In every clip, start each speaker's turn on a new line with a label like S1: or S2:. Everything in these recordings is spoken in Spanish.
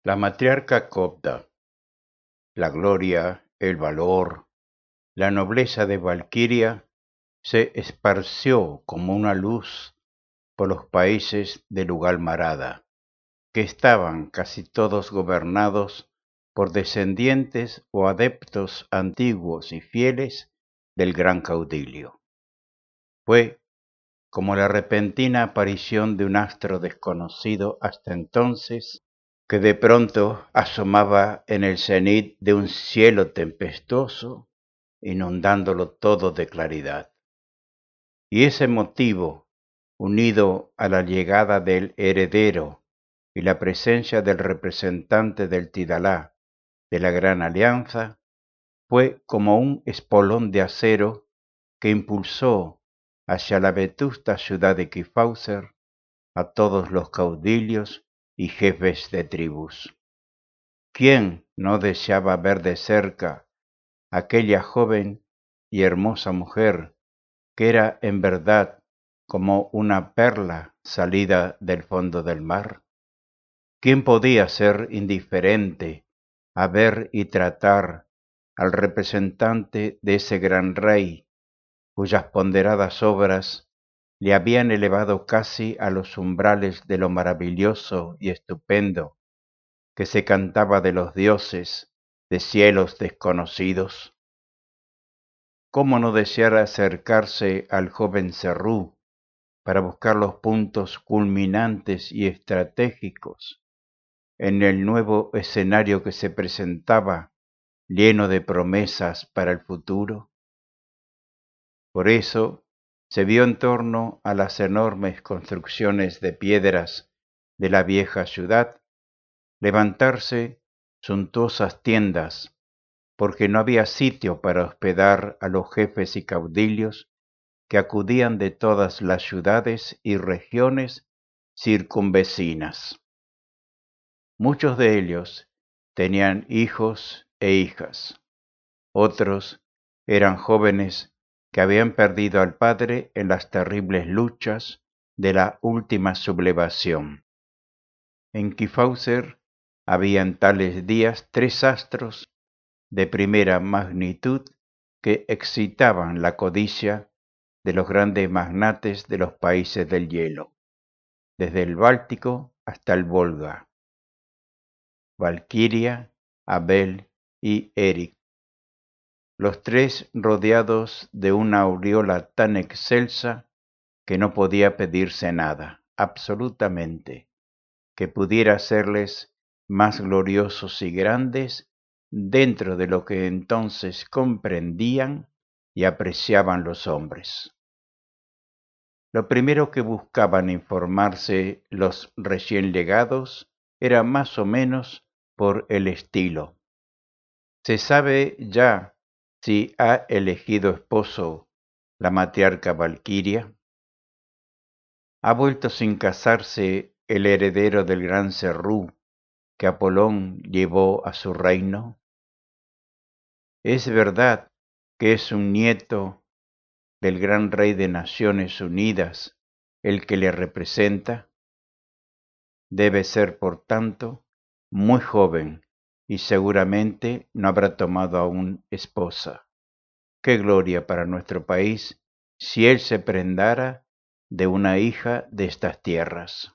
S1: La matriarca copta, la gloria, el valor, la nobleza de Valquiria se esparció como una luz por los países de Lugalmarada, que estaban casi todos gobernados por descendientes o adeptos antiguos y fieles del gran caudillo. Fue como la repentina aparición de un astro desconocido hasta entonces, que de pronto asomaba en el cenit de un cielo tempestuoso, inundándolo todo de claridad. Y ese motivo, unido a la llegada del heredero y la presencia del representante del Tidalá de la Gran Alianza, fue como un espolón de acero que impulsó hacia la vetusta ciudad de Kifauser a todos los caudillos y jefes de tribus. ¿Quién no deseaba ver de cerca aquella joven y hermosa mujer que era en verdad como una perla salida del fondo del mar? ¿Quién podía ser indiferente a ver y tratar al representante de ese gran rey, cuyas ponderadas obras le habían elevado casi a los umbrales de lo maravilloso y estupendo que se cantaba de los dioses de cielos desconocidos? ¿Cómo no desear acercarse al joven Serrú para buscar los puntos culminantes y estratégicos en el nuevo escenario que se presentaba, lleno de promesas para el futuro? Por eso se vio en torno a las enormes construcciones de piedras de la vieja ciudad levantarse suntuosas tiendas, porque no había sitio para hospedar a los jefes y caudillos que acudían de todas las ciudades y regiones circunvecinas. Muchos de ellos tenían hijos e hijas, otros eran jóvenes que habían perdido al padre en las terribles luchas de la última sublevación. En Kifauser había en tales días 3 astros de primera magnitud que excitaban la codicia de los grandes magnates de los países del hielo, desde el Báltico hasta el Volga: Valquiria, Abel y Eric, los 3 rodeados de una aureola tan excelsa que no podía pedirse nada, absolutamente, que pudiera hacerles más gloriosos y grandes dentro de lo que entonces comprendían y apreciaban los hombres. Lo primero que buscaban informarse los recién llegados era más o menos por el estilo. ¿Se sabe ya si ha elegido esposo la matriarca Valquiria? ¿Ha vuelto sin casarse el heredero del gran Serrú que Apolón llevó a su reino? ¿Es verdad que es un nieto del gran rey de Naciones Unidas el que le representa? Debe ser, por tanto, muy joven y seguramente no habrá tomado aún esposa. ¡Qué gloria para nuestro país si él se prendara de una hija de estas tierras!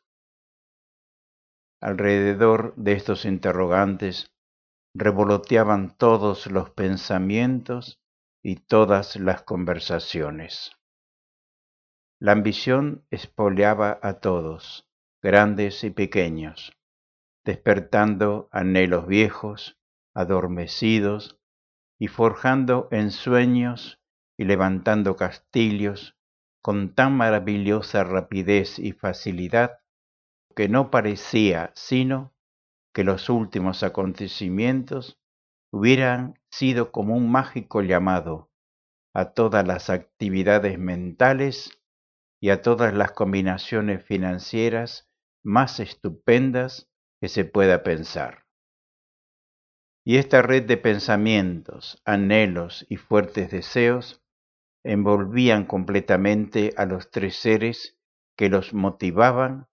S1: Alrededor de estos interrogantes revoloteaban todos los pensamientos y todas las conversaciones. La ambición espoleaba a todos, grandes y pequeños, despertando anhelos viejos, adormecidos, y forjando ensueños y levantando castillos con tan maravillosa rapidez y facilidad que no parecía sino que los últimos acontecimientos hubieran sido como un mágico llamado a todas las actividades mentales y a todas las combinaciones financieras más estupendas que se pueda pensar. Y esta red de pensamientos, anhelos y fuertes deseos envolvían completamente a los 3 seres que los motivaban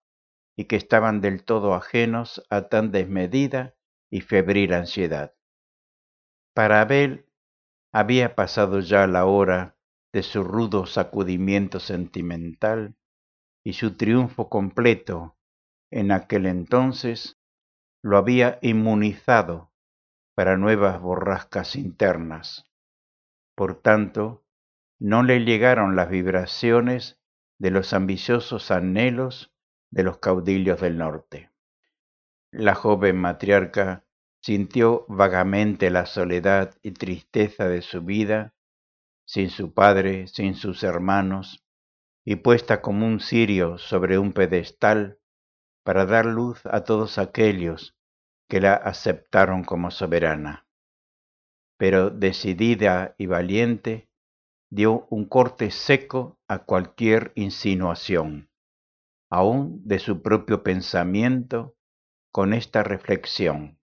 S1: y que estaban del todo ajenos a tan desmedida y febril ansiedad. Para Abel había pasado ya la hora de su rudo sacudimiento sentimental y su triunfo completo en aquel entonces lo había inmunizado para nuevas borrascas internas. Por tanto, no le llegaron las vibraciones de los ambiciosos anhelos de los caudillos del norte. La joven matriarca sintió vagamente la soledad y tristeza de su vida, sin su padre, sin sus hermanos, y puesta como un cirio sobre un pedestal para dar luz a todos aquellos que la aceptaron como soberana. Pero decidida y valiente, dio un corte seco a cualquier insinuación, aun de su propio pensamiento, con esta reflexión: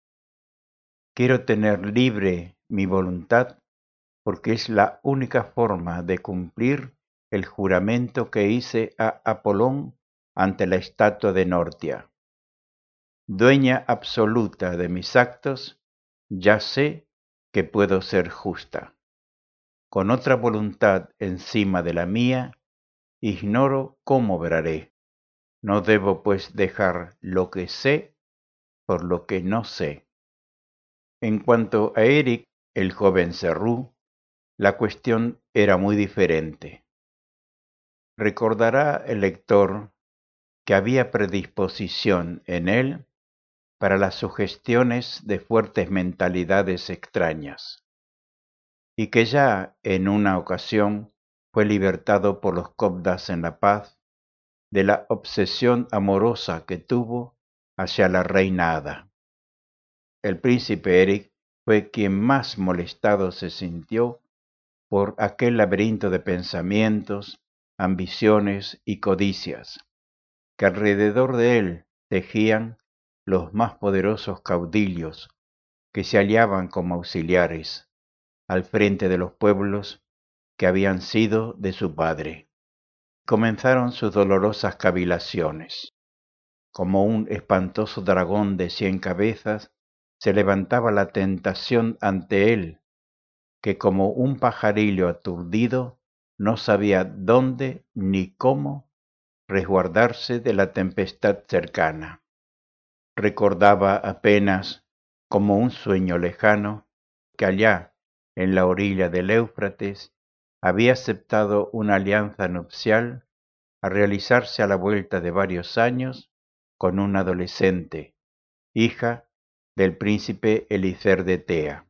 S1: quiero tener libre mi voluntad porque es la única forma de cumplir el juramento que hice a Apolón ante la estatua de Nortia. Dueña absoluta de mis actos, ya sé que puedo ser justa. Con otra voluntad encima de la mía, ignoro cómo obraré. No debo pues dejar lo que sé por lo que no sé. En cuanto a Eric, el joven Serrú, la cuestión era muy diferente. Recordará el lector que había predisposición en él para las sugestiones de fuertes mentalidades extrañas, y que ya en una ocasión fue libertado por los Cobdas en La Paz de la obsesión amorosa que tuvo hacia la reina Ada. El príncipe Eric fue quien más molestado se sintió por aquel laberinto de pensamientos, ambiciones y codicias que alrededor de él tejían los más poderosos caudillos que se hallaban como auxiliares al frente de los pueblos que habían sido de su padre. Comenzaron sus dolorosas cavilaciones. Como un espantoso dragón de 100 cabezas, se levantaba la tentación ante él, que como un pajarillo aturdido no sabía dónde ni cómo resguardarse de la tempestad cercana. Recordaba apenas, como un sueño lejano, que allá, en la orilla del Éufrates, había aceptado una alianza nupcial a realizarse a la vuelta de varios años con una adolescente, hija del príncipe Elicer de Tea.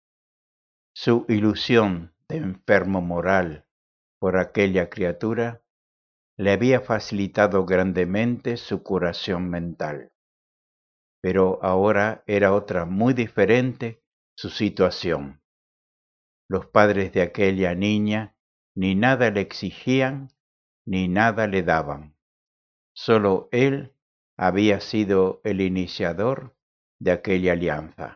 S1: Su ilusión de enfermo moral por aquella criatura le había facilitado grandemente su curación mental. Pero ahora era otra muy diferente su situación. Los padres de aquella niña ni nada le exigían ni nada le daban. Solo él había sido el iniciador de aquella alianza.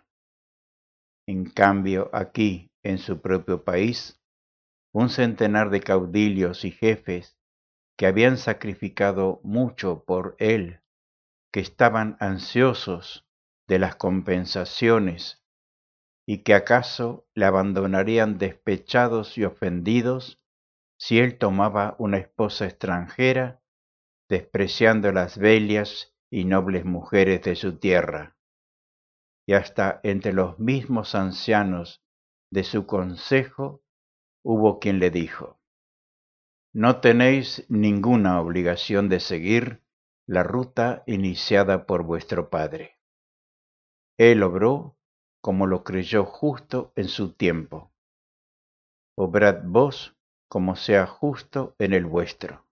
S1: En cambio, aquí, en su propio país, un centenar de caudillos y jefes que habían sacrificado mucho por él, que estaban ansiosos de las compensaciones y que acaso le abandonarían despechados y ofendidos si él tomaba una esposa extranjera, despreciando las bellas y nobles mujeres de su tierra. Y hasta entre los mismos ancianos de su consejo hubo quien le dijo: no tenéis ninguna obligación de seguir la ruta iniciada por vuestro padre. Él obró como lo creyó justo en su tiempo. Obrad vos como sea justo en el vuestro.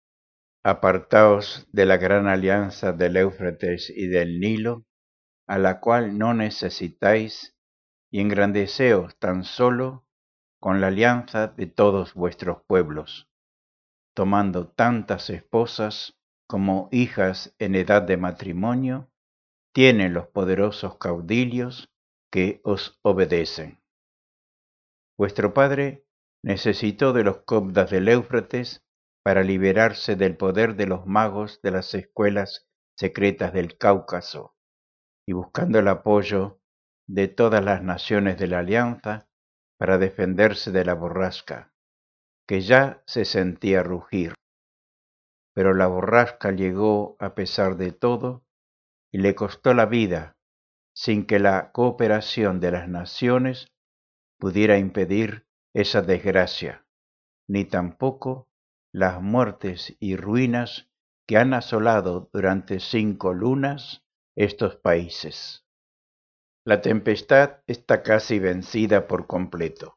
S1: Apartaos de la gran alianza del Éufrates y del Nilo, a la cual no necesitáis, y engrandeceos tan solo con la alianza de todos vuestros pueblos, tomando tantas esposas como hijas en edad de matrimonio tienen los poderosos caudillos que os obedecen. Vuestro padre necesitó de los Cobdas del Éufrates para liberarse del poder de los magos de las escuelas secretas del Cáucaso y buscando el apoyo de todas las naciones de la Alianza para defenderse de la borrasca, que ya se sentía rugir. Pero la borrasca llegó a pesar de todo y le costó la vida sin que la cooperación de las naciones pudiera impedir esa desgracia, ni tampoco las muertes y ruinas que han asolado durante 5 lunas estos países. La tempestad está casi vencida por completo.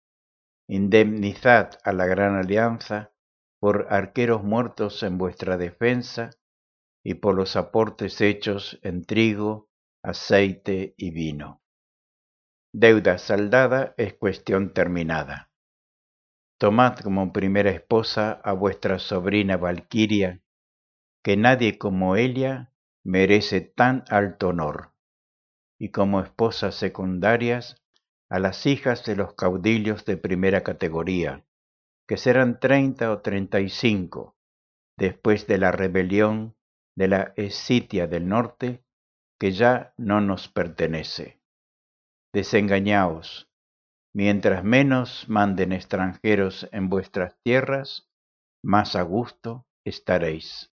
S1: Indemnizad a la Gran Alianza por arqueros muertos en vuestra defensa y por los aportes hechos en trigo, aceite y vino. Deuda saldada es cuestión terminada. Tomad como primera esposa a vuestra sobrina Valquiria, que nadie como ella merece tan alto honor, y como esposas secundarias a las hijas de los caudillos de primera categoría, que serán 30 o 35, después de la rebelión de la Escitia del norte, que ya no nos pertenece. Desengañaos, mientras menos manden extranjeros en vuestras tierras, más a gusto estaréis.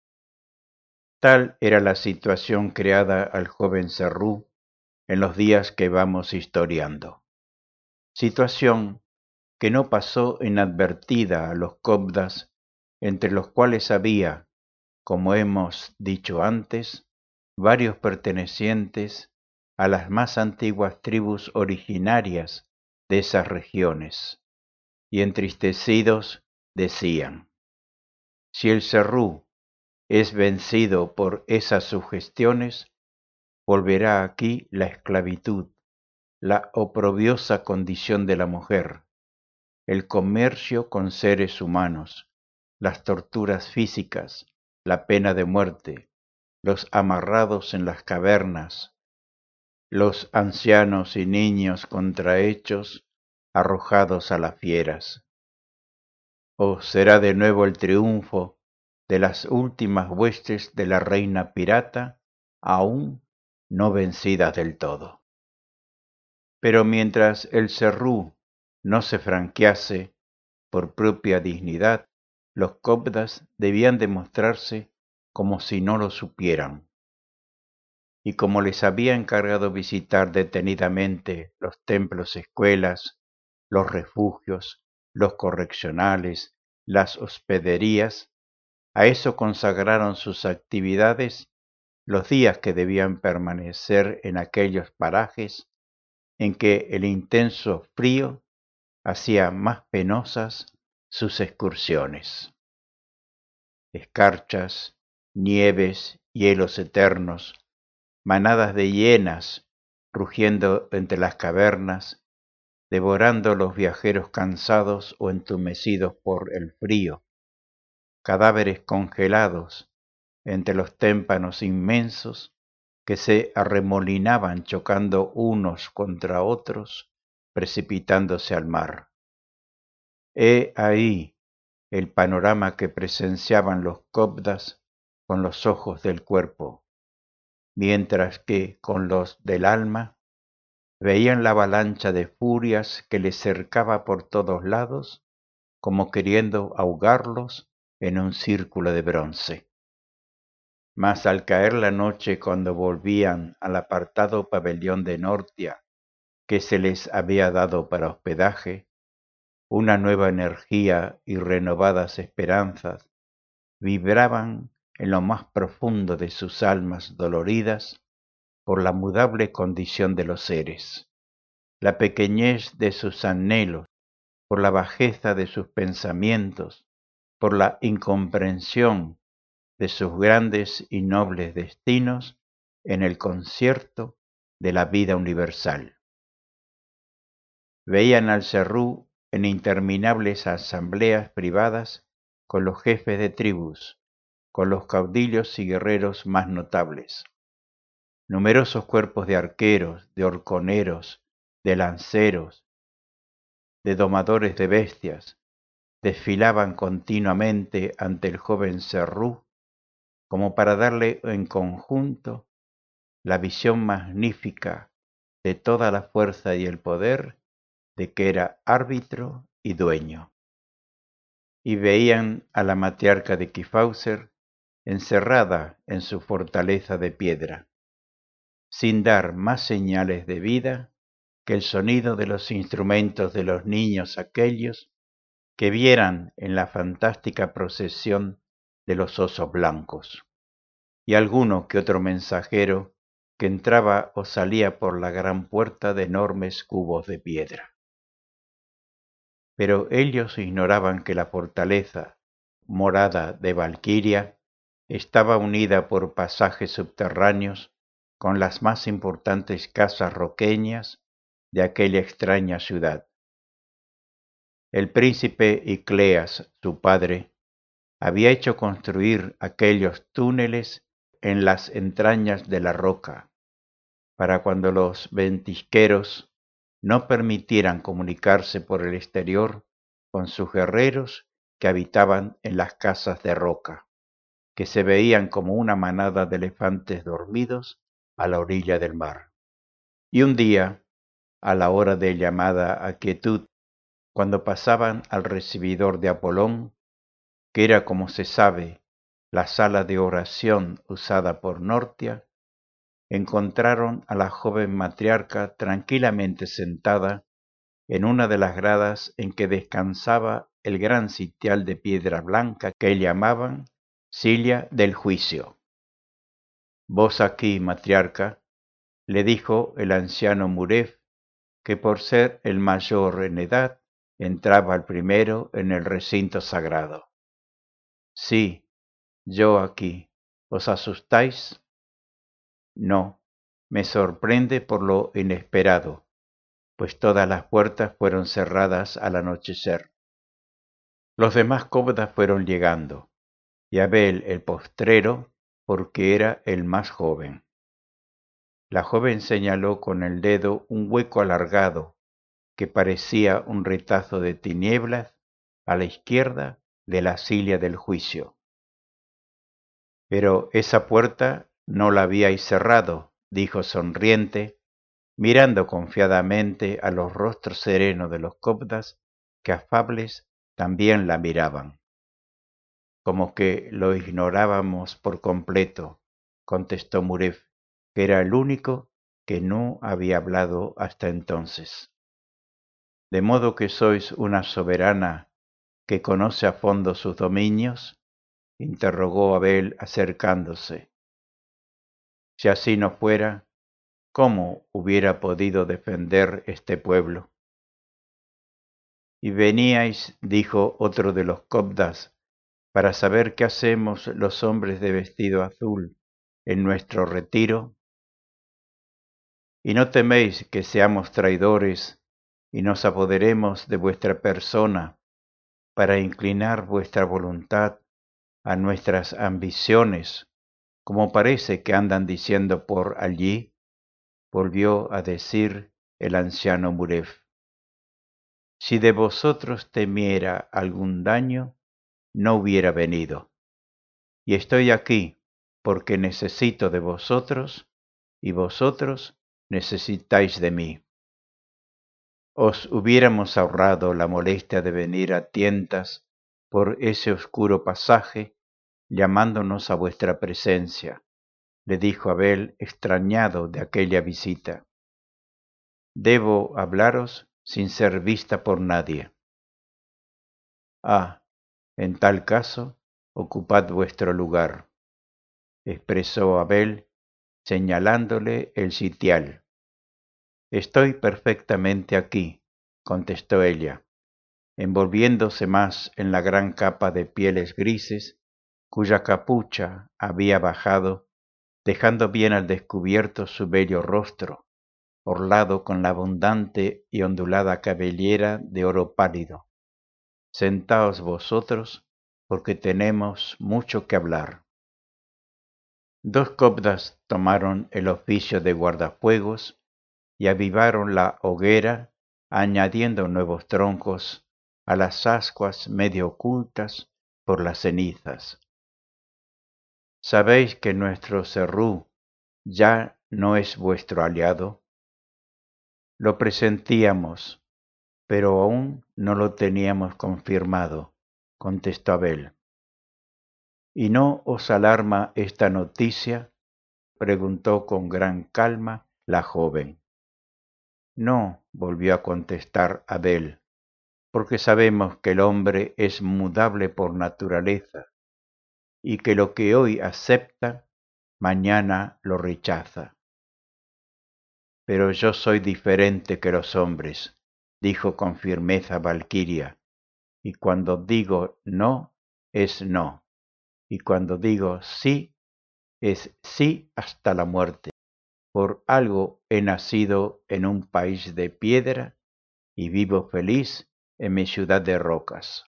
S1: Tal era la situación creada al joven Serrú en los días que vamos historiando. Situación que no pasó inadvertida a los cóbdas, entre los cuales había, como hemos dicho antes, varios pertenecientes a las más antiguas tribus originarias de esas regiones, y entristecidos decían: si el Serrú es vencido por esas sugestiones, volverá aquí la esclavitud, la oprobiosa condición de la mujer, el comercio con seres humanos, las torturas físicas, la pena de muerte, los amarrados en las cavernas, los ancianos y niños contrahechos arrojados a las fieras. ¿O será de nuevo el triunfo de las últimas huestes de la reina pirata, aún no vencidas del todo? Pero mientras el Serrú no se franquease por propia dignidad, los cóbdas debían demostrarse como si no lo supieran. Y como les había encargado visitar detenidamente los templos escuelas, los refugios, los correccionales, las hospederías, a eso consagraron sus actividades los días que debían permanecer en aquellos parajes en que el intenso frío hacía más penosas sus excursiones. Escarchas, nieves, hielos eternos, manadas de hienas rugiendo entre las cavernas, devorando los viajeros cansados o entumecidos por el frío, cadáveres congelados entre los témpanos inmensos que se arremolinaban chocando unos contra otros, precipitándose al mar. He ahí el panorama que presenciaban los cóbdas con los ojos del cuerpo, mientras que con los del alma veían la avalancha de furias que les cercaba por todos lados, como queriendo ahogarlos en un círculo de bronce. Mas al caer la noche, cuando volvían al apartado pabellón de Nortia que se les había dado para hospedaje, una nueva energía y renovadas esperanzas vibraban en lo más profundo de sus almas doloridas por la mudable condición de los seres, la pequeñez de sus anhelos, por la bajeza de sus pensamientos, por la incomprensión de sus grandes y nobles destinos en el concierto de la vida universal. Veían al Serrú en interminables asambleas privadas con los jefes de tribus, con los caudillos y guerreros más notables. Numerosos cuerpos de arqueros, de horconeros, de lanceros, de domadores de bestias, desfilaban continuamente ante el joven Serrú, como para darle en conjunto la visión magnífica de toda la fuerza y el poder de que era árbitro y dueño. Y veían a la matriarca de Kyffhäuser encerrada en su fortaleza de piedra, sin dar más señales de vida que el sonido de los instrumentos de los niños aquellos que vieran en la fantástica procesión de los osos blancos, y alguno que otro mensajero que entraba o salía por la gran puerta de enormes cubos de piedra. Pero ellos ignoraban que la fortaleza, morada de Valquiria, estaba unida por pasajes subterráneos con las más importantes casas roqueñas de aquella extraña ciudad. El príncipe Icleas, su padre, había hecho construir aquellos túneles en las entrañas de la roca, para cuando los ventisqueros no permitieran comunicarse por el exterior con sus guerreros que habitaban en las casas de roca, que se veían como una manada de elefantes dormidos a la orilla del mar. Y un día, a la hora de llamada a quietud, cuando pasaban al recibidor de Apolón, que era, como se sabe, la sala de oración usada por Nortia, encontraron a la joven matriarca tranquilamente sentada en una de las gradas en que descansaba el gran sitial de piedra blanca que llamaban silla del juicio. «Vos aquí, matriarca», le dijo el anciano Murev, que por ser el mayor en edad entraba el primero en el recinto sagrado. «Sí, yo aquí. ¿Os asustáis?» «No, me sorprende por lo inesperado, pues todas las puertas fueron cerradas al anochecer». Los demás cómodas fueron llegando, y Abel el postrero, porque era el más joven. La joven señaló con el dedo un hueco alargado que parecía un retazo de tinieblas a la izquierda de la silla del juicio. «Pero esa puerta no la habíais cerrado», dijo sonriente, mirando confiadamente a los rostros serenos de los coptas, que afables también la miraban. «Como que lo ignorábamos por completo», contestó Murev, que era el único que no había hablado hasta entonces. «¿De modo que sois una soberana que conoce a fondo sus dominios?», interrogó Abel acercándose. «Si así no fuera, ¿cómo hubiera podido defender este pueblo?» «Y veníais», dijo otro de los coptas, «para saber qué hacemos los hombres de vestido azul en nuestro retiro. ¿Y no teméis que seamos traidores y nos apoderemos de vuestra persona para inclinar vuestra voluntad a nuestras ambiciones, como parece que andan diciendo por allí?», volvió a decir el anciano Murev. «Si de vosotros temiera algún daño, no hubiera venido. Y estoy aquí porque necesito de vosotros y vosotros necesitáis de mí. Os hubiéramos ahorrado la molestia de venir a tientas por ese oscuro pasaje, llamándonos a vuestra presencia», le dijo Abel, extrañado de aquella visita. «Debo hablaros sin ser vista por nadie». «Ah, en tal caso, ocupad vuestro lugar», expresó Abel, señalándole el sitial. «Estoy perfectamente aquí», contestó ella, envolviéndose más en la gran capa de pieles grises, cuya capucha había bajado, dejando bien al descubierto su bello rostro, orlado con la abundante y ondulada cabellera de oro pálido. «Sentaos vosotros, porque tenemos mucho que hablar». Dos coptas tomaron el oficio de guardafuegos y avivaron la hoguera, añadiendo nuevos troncos a las ascuas medio ocultas por las cenizas. ¿Sabéis que nuestro Serrú ya no es vuestro aliado? Lo presentíamos, pero aún no lo teníamos confirmado, contestó Abel. ¿Y no os alarma esta noticia?, preguntó con gran calma la joven. No, volvió a contestar Abel, porque sabemos que el hombre es mudable por naturaleza y que lo que hoy acepta, mañana lo rechaza. Pero yo soy diferente que los hombres, dijo con firmeza Valquiria, y cuando digo no, es no, y cuando digo sí, es sí hasta la muerte. Por algo he nacido en un país de piedra y vivo feliz en mi ciudad de rocas.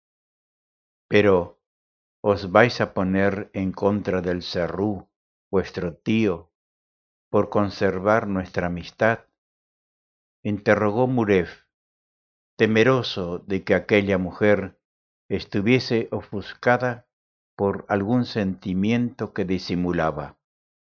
S1: Pero, ¿os vais a poner en contra del Serrú, vuestro tío, por conservar nuestra amistad?, interrogó Muref, temeroso de que aquella mujer estuviese ofuscada por algún sentimiento que disimulaba.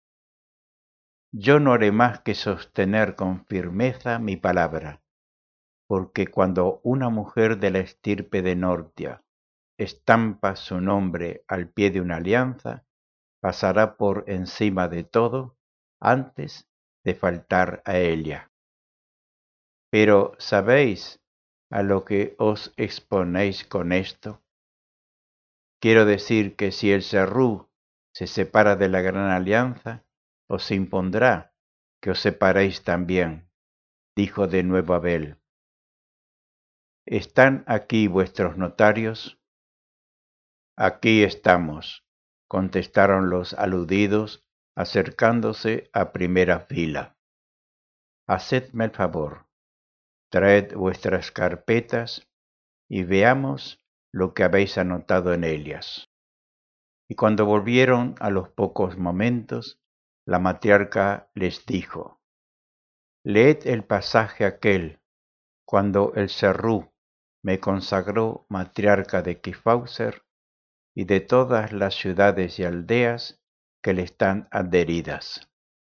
S1: Yo no haré más que sostener con firmeza mi palabra, porque cuando una mujer de la estirpe de Nortia estampa su nombre al pie de una alianza, pasará por encima de todo antes de faltar a ella. Pero ¿sabéis a lo que os exponéis con esto? Quiero decir que si el Serrú se separa de la gran alianza, os impondrá que os separéis también, dijo de nuevo Abel. ¿Están aquí vuestros notarios? Aquí estamos, contestaron los aludidos, acercándose a primera fila. Hacedme el favor, traed vuestras carpetas y veamos lo que habéis anotado en ellas. Y cuando volvieron a los pocos momentos, la matriarca les dijo: leed el pasaje aquel, cuando el Serrú me consagró matriarca de Kifauser y de todas las ciudades y aldeas que le están adheridas.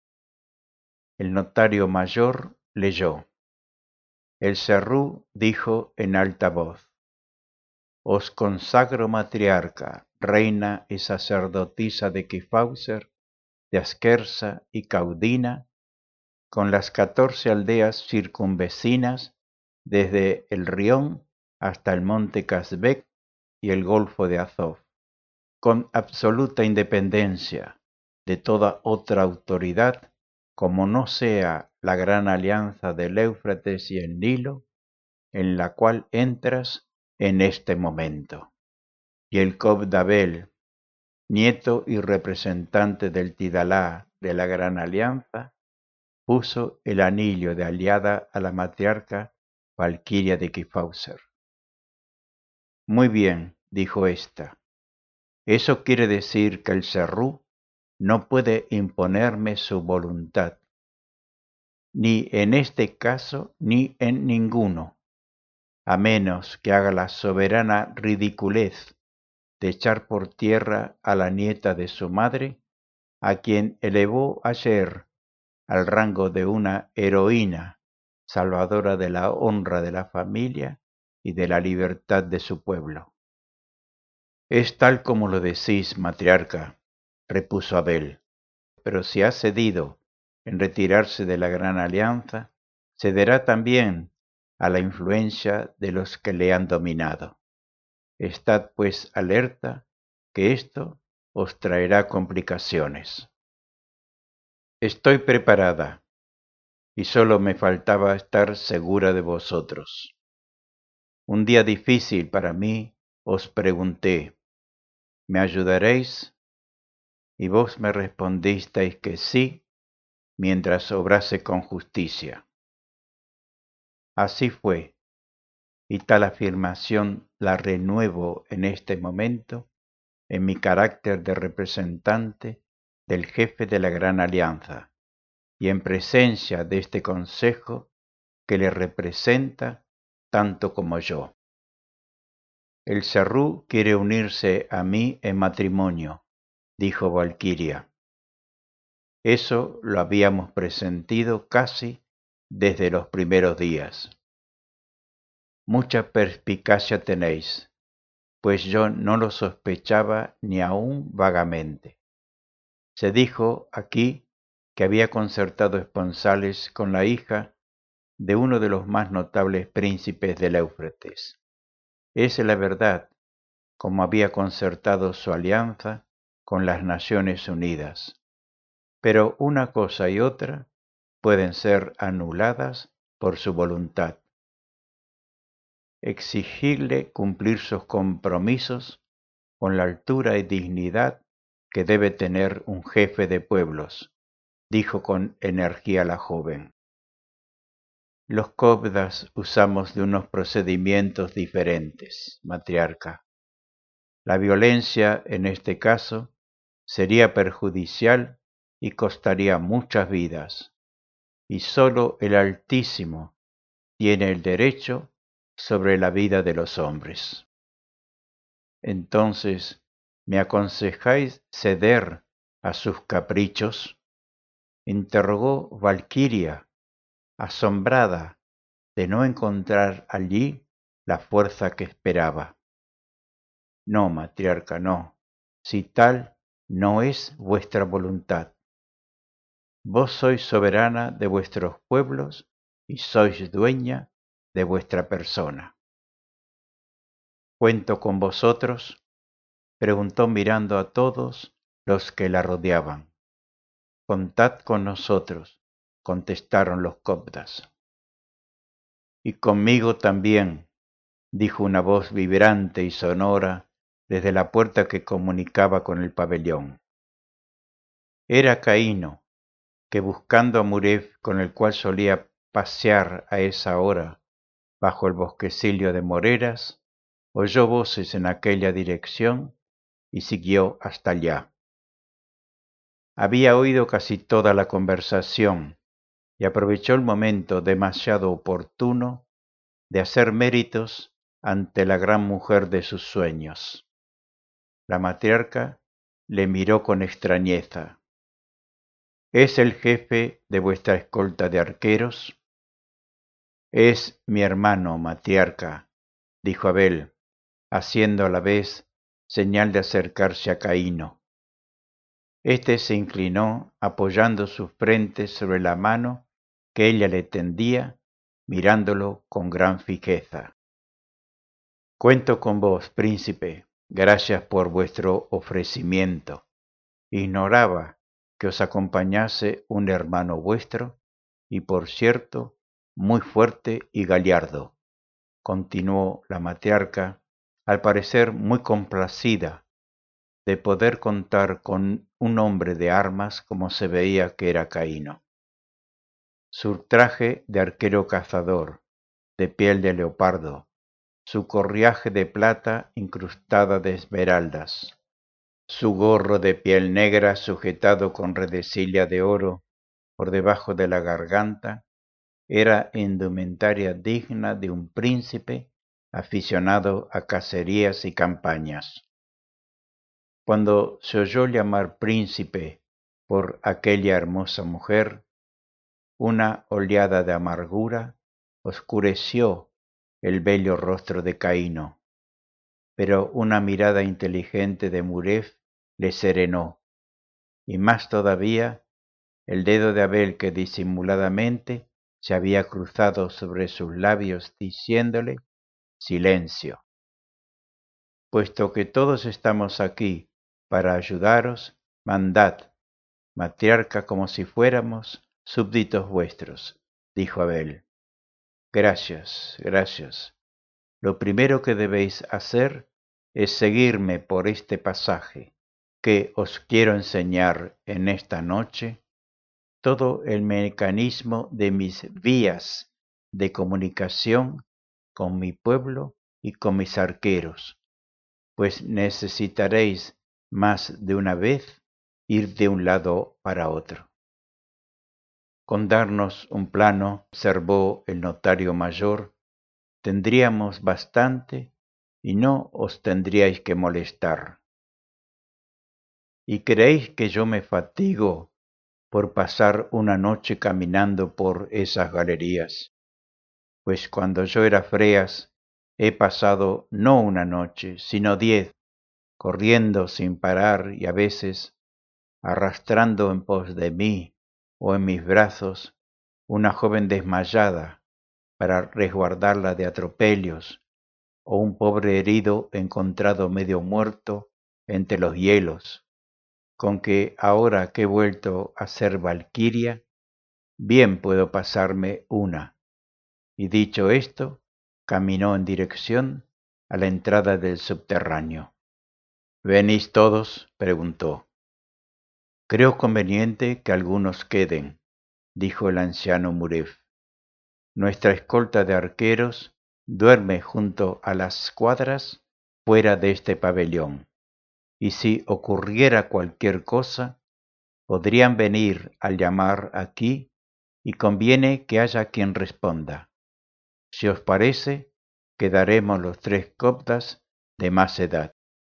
S1: El notario mayor leyó. El Serrú dijo en alta voz: os consagro matriarca, reina y sacerdotisa de Kifauser, de Asquerza y Caudina, con las 14 aldeas circunvecinas, desde el Rión hasta el monte Casbec y el golfo de Azov, con absoluta independencia de toda otra autoridad, como no sea la gran alianza del Éufrates y el Nilo, en la cual entras en este momento. Y el Cob de Abel, nieto y representante del Tidalá de la gran alianza, puso el anillo de aliada a la matriarca Valquiria de Kifauser. Muy bien, dijo ésta. Eso quiere decir que el Serrú no puede imponerme su voluntad, ni en este caso ni en ninguno, a menos que haga la soberana ridiculez de echar por tierra a la nieta de su madre, a quien elevó ayer al rango de una heroína salvadora de la honra de la familia y de la libertad de su pueblo. Es tal como lo decís, matriarca, repuso Abel, pero si ha cedido en retirarse de la gran alianza, cederá también a la influencia de los que le han dominado. Estad pues alerta, que esto os traerá complicaciones. Estoy preparada, y solo me faltaba estar segura de vosotros. Un día difícil para mí, os pregunté, ¿me ayudaréis? Y vos me respondisteis que sí, mientras obrase con justicia. Así fue, y tal afirmación la renuevo en este momento en mi carácter de representante del jefe de la Gran Alianza y en presencia de este consejo que le representa tanto como yo. El Serrú quiere unirse a mí en matrimonio, dijo Valquiria. Eso lo habíamos presentido casi desde los primeros días. Mucha perspicacia tenéis, pues yo no lo sospechaba ni aun vagamente. Se dijo aquí que había concertado esponsales con la hija de uno de los más notables príncipes del Éufrates. Es la verdad, como había concertado su alianza con las Naciones Unidas. Pero una cosa y otra pueden ser anuladas por su voluntad. Exigirle cumplir sus compromisos con la altura y dignidad que debe tener un jefe de pueblos, dijo con energía la joven. Los cóbdas usamos de unos procedimientos diferentes, matriarca. La violencia, en este caso, sería perjudicial y costaría muchas vidas, y sólo el Altísimo tiene el derecho sobre la vida de los hombres. Entonces, ¿me aconsejáis ceder a sus caprichos? Interrogó Valquiria, asombrada de no encontrar allí la fuerza que esperaba. No, matriarca, no, si tal no es vuestra voluntad. Vos sois soberana de vuestros pueblos y sois dueña de vuestra persona. ¿Cuento con vosotros? Preguntó mirando a todos los que la rodeaban. Contad con nosotros, contestaron los coptas. Y conmigo también, dijo una voz vibrante y sonora desde la puerta que comunicaba con el pabellón. Era Caíno, que buscando a Muref, con el cual solía pasear a esa hora bajo el bosquecillo de moreras, oyó voces en aquella dirección y siguió hasta allá. Había oído casi toda la conversación y aprovechó el momento demasiado oportuno de hacer méritos ante la gran mujer de sus sueños. La matriarca le miró con extrañeza. ¿Es el jefe de vuestra escolta de arqueros? Es mi hermano, matriarca, dijo Abel, haciendo a la vez señal de acercarse a Caíno. Este se inclinó, apoyando su frente sobre la mano que ella le tendía, mirándolo con gran fijeza. Cuento con vos, príncipe, gracias por vuestro ofrecimiento. Ignoraba que os acompañase un hermano vuestro, y por cierto, muy fuerte y gallardo, continuó la matriarca, al parecer muy complacida de poder contar con un hombre de armas como se veía que era Caíno. Su traje de arquero cazador, de piel de leopardo, su correaje de plata incrustada de esmeraldas, su gorro de piel negra sujetado con redecilla de oro por debajo de la garganta, era indumentaria digna de un príncipe aficionado a cacerías y campañas. Cuando se oyó llamar príncipe por aquella hermosa mujer, una oleada de amargura oscureció el bello rostro de Caíno, pero una mirada inteligente de Muref le serenó, y más todavía el dedo de Abel que disimuladamente se había cruzado sobre sus labios diciéndole silencio. Puesto que todos estamos aquí para ayudaros, mandad, matriarca, como si fuéramos súbditos vuestros, dijo Abel. Gracias, gracias. Lo primero que debéis hacer es seguirme por este pasaje, que os quiero enseñar en esta noche todo el mecanismo de mis vías de comunicación con mi pueblo y con mis arqueros, pues necesitaréis más de una vez ir de un lado para otro. Con darnos un plano, observó el notario mayor, tendríamos bastante y no os tendríais que molestar. ¿Y creéis que yo me fatigo por pasar una noche caminando por esas galerías? Pues cuando yo era Freas, he pasado no una noche, sino 10, corriendo sin parar y a veces arrastrando en pos de mí o en mis brazos una joven desmayada para resguardarla de atropellos, o un pobre herido encontrado medio muerto entre los hielos, con que ahora que he vuelto a ser valquiria, bien puedo pasarme una. Y dicho esto, caminó en dirección a la entrada del subterráneo. ¿Venís todos?, preguntó. Creo conveniente que algunos queden, dijo el anciano Muref. Nuestra escolta de arqueros duerme junto a las cuadras fuera de este pabellón, y si ocurriera cualquier cosa, podrían venir al llamar aquí y conviene que haya quien responda. Si os parece, quedaremos los 3 coptas de más edad.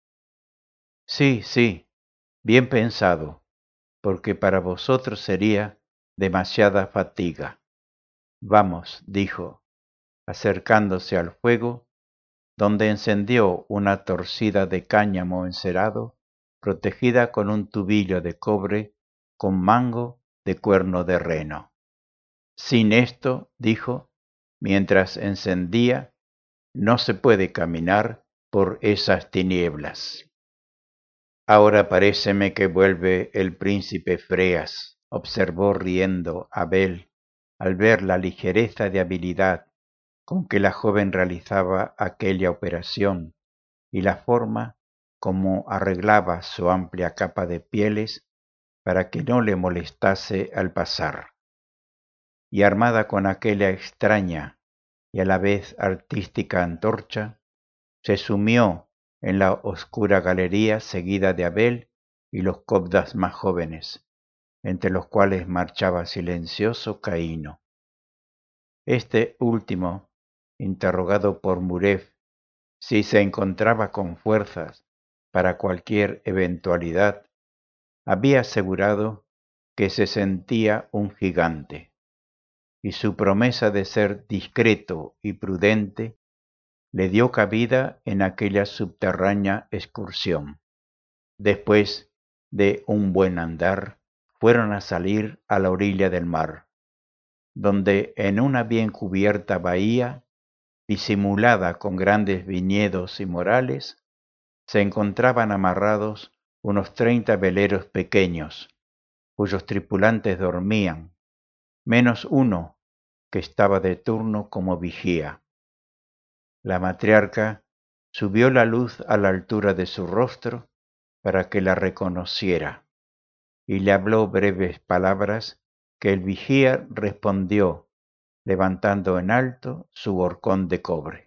S1: Sí, sí, bien pensado, porque para vosotros sería demasiada fatiga. Vamos, dijo, acercándose al fuego, donde encendió una torcida de cáñamo encerado, protegida con un tubillo de cobre con mango de cuerno de reno. Sin esto, dijo, mientras encendía, no se puede caminar por esas tinieblas. Ahora paréceme que vuelve el príncipe Freas, observó riendo Abel, al ver la ligereza de habilidad con que la joven realizaba aquella operación y la forma como arreglaba su amplia capa de pieles para que no le molestase al pasar. Y armada con aquella extraña y a la vez artística antorcha, se sumió en la oscura galería seguida de Abel y los coptas más jóvenes, entre los cuales marchaba silencioso Caíno. Este último, interrogado por Muref si se encontraba con fuerzas para cualquier eventualidad, había asegurado que se sentía un gigante, y su promesa de ser discreto y prudente le dio cabida en aquella subterránea excursión. Después de un buen andar, fueron a salir a la orilla del mar, donde en una bien cubierta bahía, disimulada con grandes viñedos y morales, se encontraban amarrados unos 30 veleros pequeños, cuyos tripulantes dormían, menos uno que estaba de turno como vigía. La matriarca subió la luz a la altura de su rostro para que la reconociera, y le habló breves palabras que el vigía respondió, levantando en alto su horcón de cobre.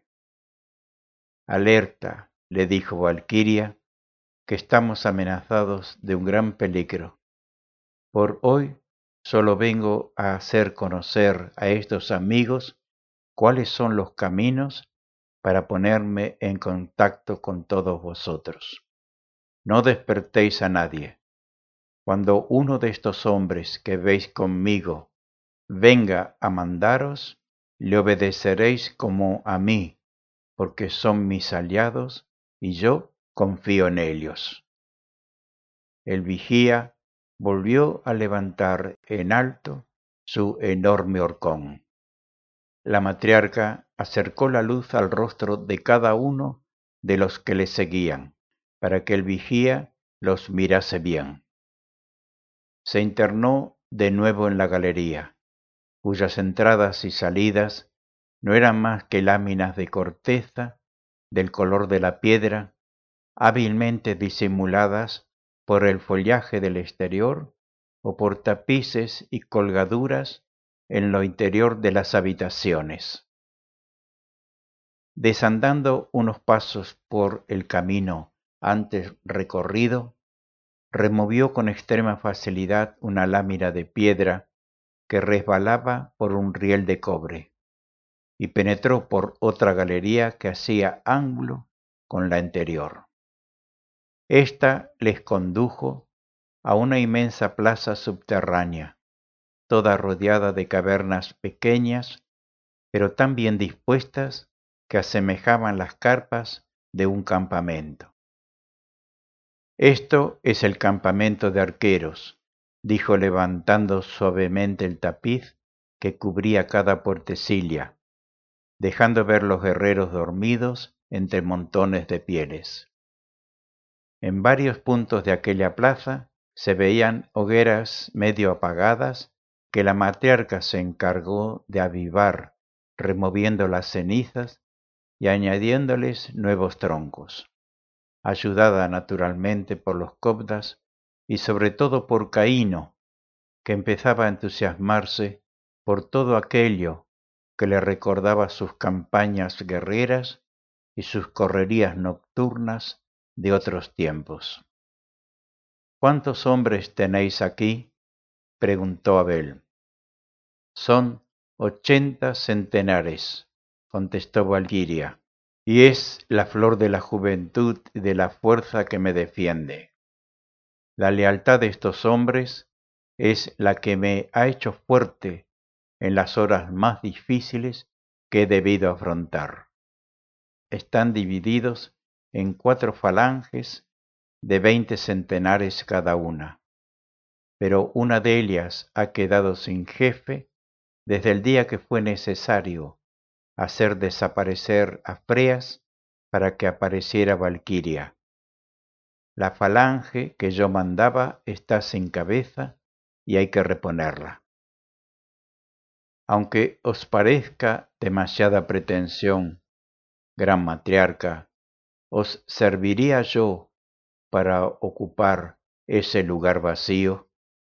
S1: Alerta, le dijo Valquiria, que estamos amenazados de un gran peligro. Por hoy solo vengo a hacer conocer a estos amigos cuáles son los caminos para ponerme en contacto con todos vosotros. No despertéis a nadie. Cuando uno de estos hombres que veis conmigo venga a mandaros, le obedeceréis como a mí, porque son mis aliados y yo confío en ellos. El vigía volvió a levantar en alto su enorme horcón. La matriarca acercó la luz al rostro de cada uno de los que le seguían, para que el vigía los mirase bien. Se internó de nuevo en la galería, cuyas entradas y salidas no eran más que láminas de corteza del color de la piedra, hábilmente disimuladas por el follaje del exterior o por tapices y colgaduras en lo interior de las habitaciones. Desandando unos pasos por el camino antes recorrido, removió con extrema facilidad una lámina de piedra que resbalaba por un riel de cobre y penetró por otra galería que hacía ángulo con la anterior. Esta les condujo a una inmensa plaza subterránea, toda rodeada de cavernas pequeñas, pero tan bien dispuestas que asemejaban las carpas de un campamento. Esto es el campamento de arqueros, dijo levantando suavemente el tapiz que cubría cada puertecilla, dejando ver los guerreros dormidos entre montones de pieles. En varios puntos de aquella plaza se veían hogueras medio apagadas que la matriarca se encargó de avivar, removiendo las cenizas y añadiéndoles nuevos troncos, ayudada naturalmente por los copdas y sobre todo por Caíno, que empezaba a entusiasmarse por todo aquello que le recordaba sus campañas guerreras y sus correrías nocturnas de otros tiempos. ¿Cuántos hombres tenéis aquí? Preguntó Abel. Son 80 centenares, contestó Valquiria, y es la flor de la juventud y de la fuerza que me defiende. La lealtad de estos hombres es la que me ha hecho fuerte en las horas más difíciles que he debido afrontar. Están divididos en 4 falanges de 20 centenares cada una, pero una de ellas ha quedado sin jefe desde el día que fue necesario hacer desaparecer a Freas para que apareciera Valquiria. La falange que yo mandaba está sin cabeza y hay que reponerla. Aunque os parezca demasiada pretensión, gran matriarca, ¿os serviría yo para ocupar ese lugar vacío?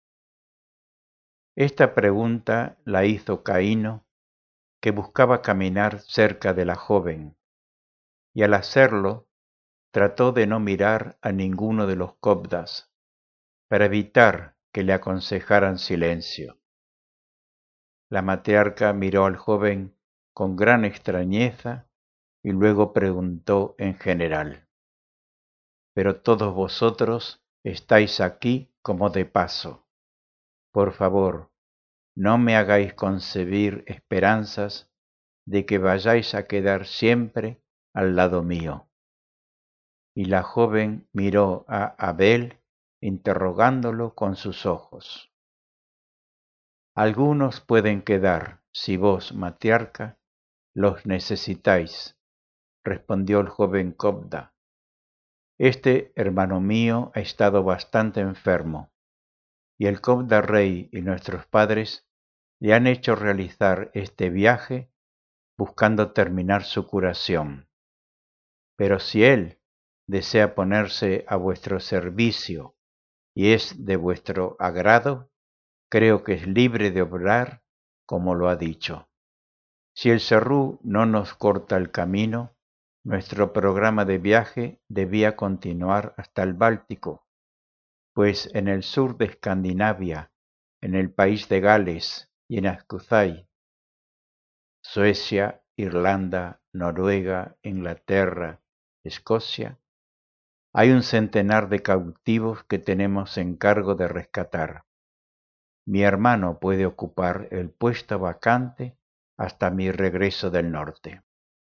S1: Esta pregunta la hizo Caíno, que buscaba caminar cerca de la joven, y al hacerlo trató de no mirar a ninguno de los copdas, para evitar que le aconsejaran silencio. La matriarca miró al joven con gran extrañeza y luego preguntó en general: «Pero todos vosotros estáis aquí como de paso. Por favor, no me hagáis concebir esperanzas de que vayáis a quedar siempre al lado mío». Y la joven miró a Abel interrogándolo con sus ojos. «Algunos pueden quedar, si vos, matriarca, los necesitáis», respondió el joven copda. «Este hermano mío ha estado bastante enfermo, y el copda rey y nuestros padres le han hecho realizar este viaje buscando terminar su curación. Pero si él desea ponerse a vuestro servicio y es de vuestro agrado, creo que es libre de obrar como lo ha dicho. Si el serrú no nos corta el camino, nuestro programa de viaje debía continuar hasta el Báltico, pues en el sur de Escandinavia, en el país de Gales y en Ascuzay, Suecia, Irlanda, Noruega, Inglaterra, Escocia, hay un centenar de cautivos que tenemos encargo de rescatar. Mi hermano puede ocupar el puesto vacante hasta mi regreso del norte.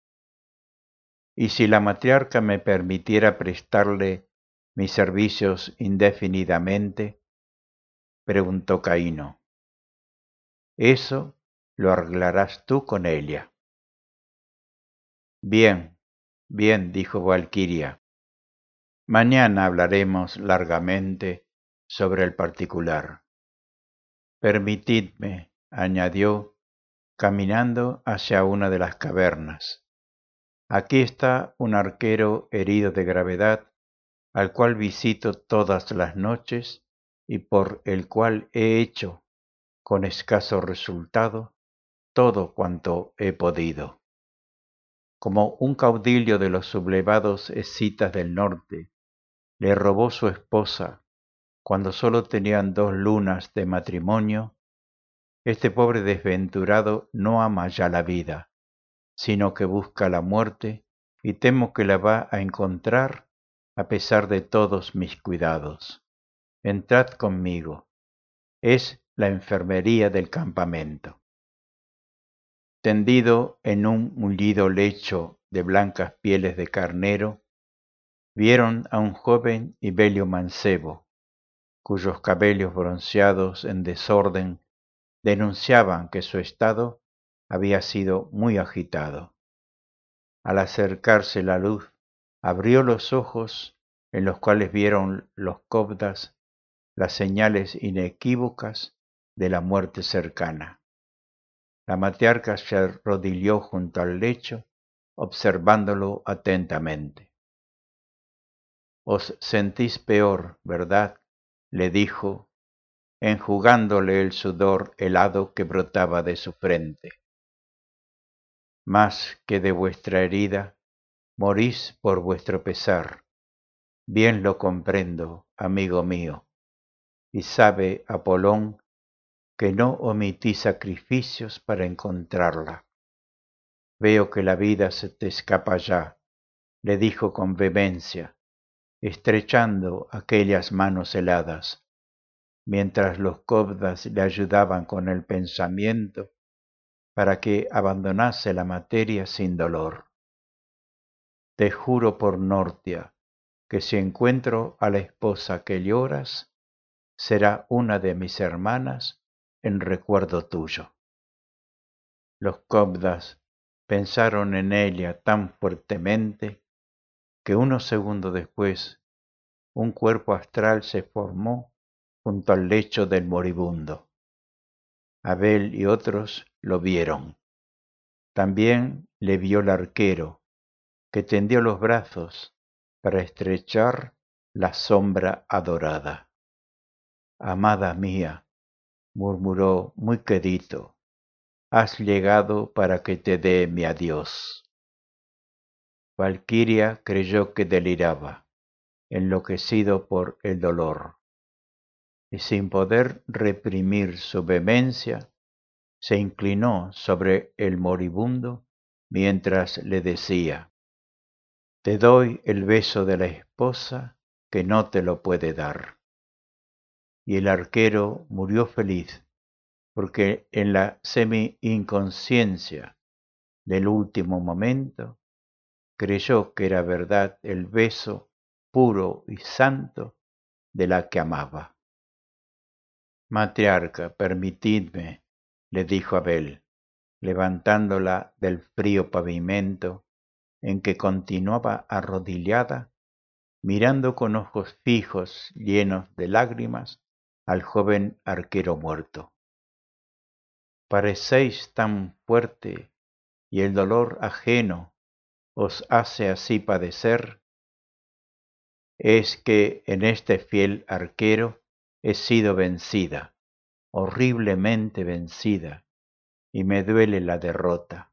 S1: Y si la matriarca me permitiera prestarle mis servicios indefinidamente, preguntó Caíno. Eso lo arreglarás tú con ella. Bien, bien, dijo Valquiria. Mañana hablaremos largamente sobre el particular. Permitidme, añadió, caminando hacia una de las cavernas. Aquí está un arquero herido de gravedad, al cual visito todas las noches y por el cual he hecho, con escaso resultado, todo cuanto he podido. Como un caudillo de los sublevados escitas del norte le robó su esposa cuando sólo tenían 2 lunas de matrimonio, este pobre desventurado no ama ya la vida, sino que busca la muerte y temo que la va a encontrar a pesar de todos mis cuidados. Entrad conmigo. Es la enfermería del campamento. Tendido en un mullido lecho de blancas pieles de carnero, vieron a un joven y bello mancebo, cuyos cabellos bronceados en desorden denunciaban que su estado había sido muy agitado. Al acercarse la luz, abrió los ojos en los cuales vieron los copdas las señales inequívocas de la muerte cercana. La matriarca se arrodilló junto al lecho, observándolo atentamente. Os sentís peor, ¿verdad?, le dijo, enjugándole el sudor helado que brotaba de su frente. Más que de vuestra herida, morís por vuestro pesar. Bien lo comprendo, amigo mío, y sabe Apolón que no omití sacrificios para encontrarla. Veo que la vida se te escapa ya, le dijo con vehemencia, estrechando aquellas manos heladas, mientras los copdas le ayudaban con el pensamiento para que abandonase la materia sin dolor. Te juro por Nortia que si encuentro a la esposa que lloras, será una de mis hermanas en recuerdo tuyo. Los copdas pensaron en ella tan fuertemente que unos segundos después un cuerpo astral se formó junto al lecho del moribundo. Abel y otros lo vieron. También le vio el arquero, que tendió los brazos para estrechar la sombra adorada. Amada mía, murmuró muy quedito, has llegado para que te dé mi adiós. Valquiria creyó que deliraba, enloquecido por el dolor, y sin poder reprimir su vehemencia, se inclinó sobre el moribundo mientras le decía: te doy el beso de la esposa que no te lo puede dar. Y el arquero murió feliz, porque en la semi-inconsciencia del último momento creyó que era verdad el beso puro y santo de la que amaba. Matriarca, permitidme, le dijo Abel, levantándola del frío pavimento en que continuaba arrodillada, mirando con ojos fijos llenos de lágrimas al joven arquero muerto. Parecéis tan fuerte y el dolor ajeno os hace así padecer. Es que en este fiel arquero he sido vencida, horriblemente vencida, y me duele la derrota.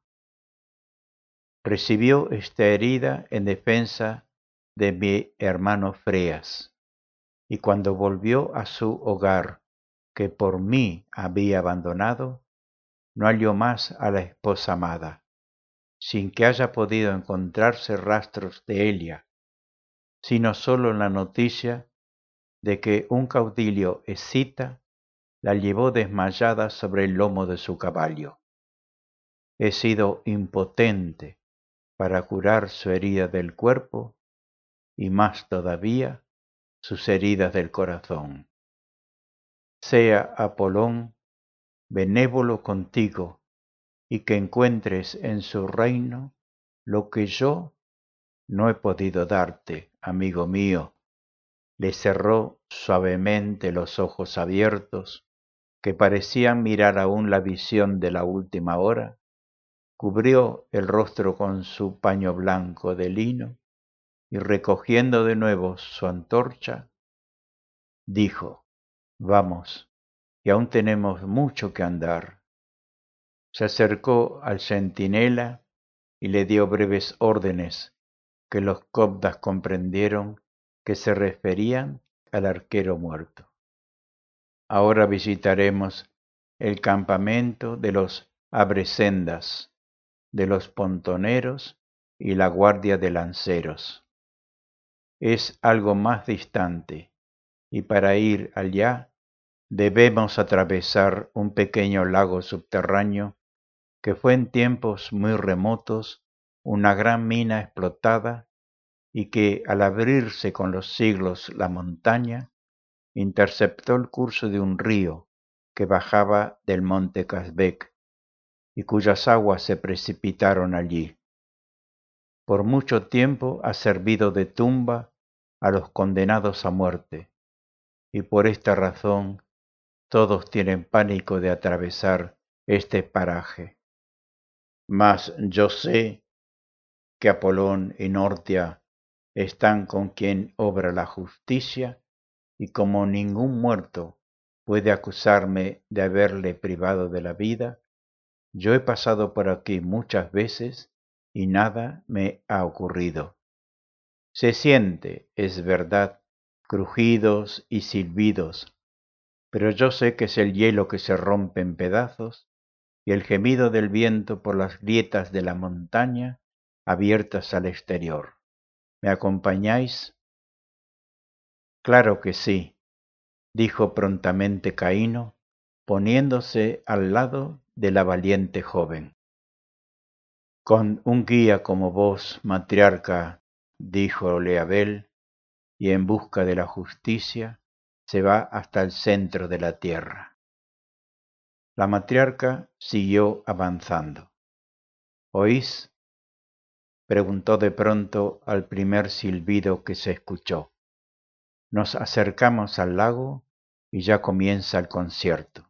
S1: Recibió esta herida en defensa de mi hermano Freas, y cuando volvió a su hogar, que por mí había abandonado, no halló más a la esposa amada, sin que haya podido encontrarse rastros de ella, sino sólo la noticia de que un caudillo escita la llevó desmayada sobre el lomo de su caballo. He sido impotente para curar su herida del cuerpo y más todavía sus heridas del corazón. Sea Apolón benévolo contigo y que encuentres en su reino lo que yo no he podido darte, amigo mío. Le cerró suavemente los ojos abiertos, que parecían mirar aún la visión de la última hora, cubrió el rostro con su paño blanco de lino y recogiendo de nuevo su antorcha, dijo: vamos, que aún tenemos mucho que andar. Se acercó al centinela y le dio breves órdenes que los copdas comprendieron que se referían al arquero muerto. Ahora visitaremos el campamento de los abrecendas, de los pontoneros y la guardia de lanceros. Es algo más distante, y para ir allá debemos atravesar un pequeño lago subterráneo que fue en tiempos muy remotos una gran mina explotada y que al abrirse con los siglos la montaña, interceptó el curso de un río que bajaba del monte Kazbek y cuyas aguas se precipitaron allí. Por mucho tiempo ha servido de tumba a los condenados a muerte, y por esta razón todos tienen pánico de atravesar este paraje. Mas yo sé que Apolón y Nortia están con quien obra la justicia, y como ningún muerto puede acusarme de haberle privado de la vida, yo he pasado por aquí muchas veces y nada me ha ocurrido. Se siente, es verdad, crujidos y silbidos, pero yo sé que es el hielo que se rompe en pedazos y el gemido del viento por las grietas de la montaña abiertas al exterior. ¿Me acompañáis? Claro que sí, dijo prontamente Caíno, poniéndose al lado de la valiente joven. Con un guía como vos, matriarca, díjole Abel, y en busca de la justicia se va hasta el centro de la tierra. La matriarca siguió avanzando. ¿Oís? Preguntó de pronto al primer silbido que se escuchó. Nos acercamos al lago y ya comienza el concierto.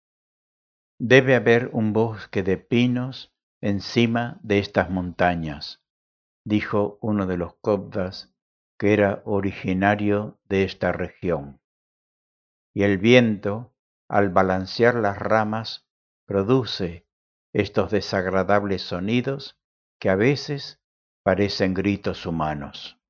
S1: Debe haber un bosque de pinos encima de estas montañas, dijo uno de los coptas que era originario de esta región. Y el viento, al balancear las ramas, produce estos desagradables sonidos que a veces parecen gritos humanos.